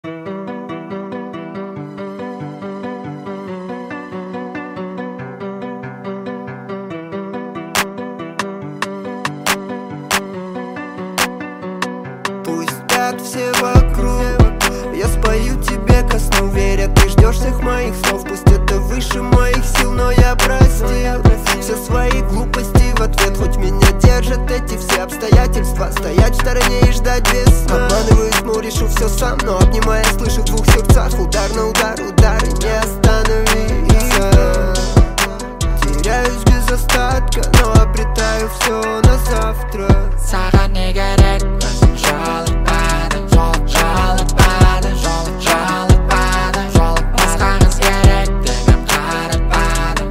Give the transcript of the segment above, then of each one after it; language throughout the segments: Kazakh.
Пусть спят все вокруг, я спою тебе ко сну, веря, ты ждешь всех моих слов. Пусть это выше моих сил, но я простил все свои глупости в ответ. Хоть меня держат эти все обстоятельства, стоять в стороне и ждать без сна. Обманываю тьму, решу все сам, но обнимая, слышу в двух сердцах удар на удар, удары не остановиться. Теряюсь без остатка, но обретаю все на завтра. Саған не керек, өзің жолықпады, жолықпады, жолықпады. Басқа қыз керек дегім қаратпады.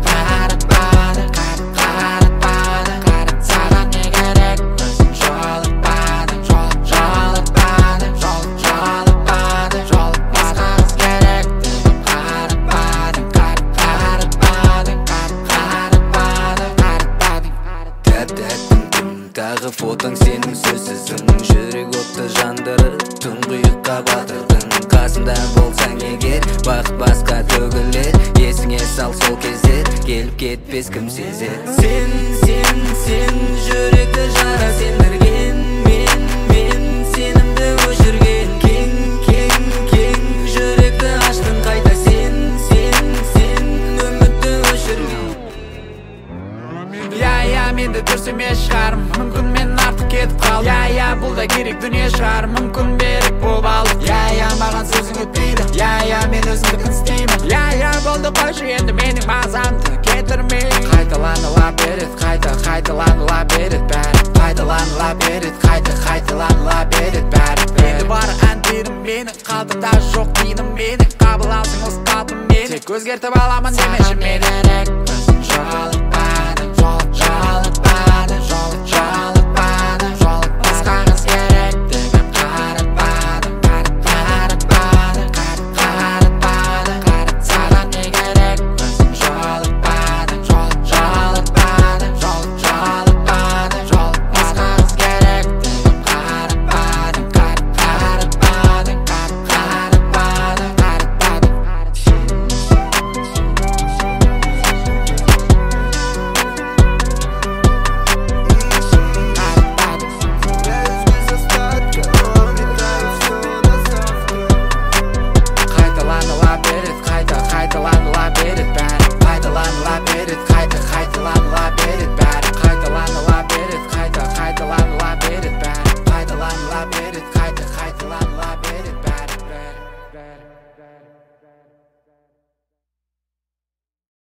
Саған не керек, өзің жолықпады, жолықпады. Басқа қыз керек дегім қаратпады. Тәп-тәттім тағы фотоң сенің сөзсізің, жүрек отты жандырып тұңғиыққа батырдың. Қасында болсаң егер бақыт басқа төгілер, есіңе сал сол кездер, келіп кетпес кім сезер. Сен жүректі жара сендірген, мен сенімді өшірген. Кең жүректі аштың қайта сен үмітті өшірген. Менде дұрыс емес шығарым, мүмкін мен артық кетіп қалдым. Бұл да керек дүние шығарым, мүмкін берік болып алдық. Маған сөзің өтпейді, мен өзімді кіністеймін. Болды қойшы енді менің мазамды кетірмей. Қайталаныла береді, қайталаныла береді бәрі. Қайталаныла береді, қайталаныла береді бәрі. Енді бар әндерім менің, қалдырда жоқ деймін менің. Қабыл алсың осы қалпым менің, тек өзгертіп аламын демеші мені. Өзің жолық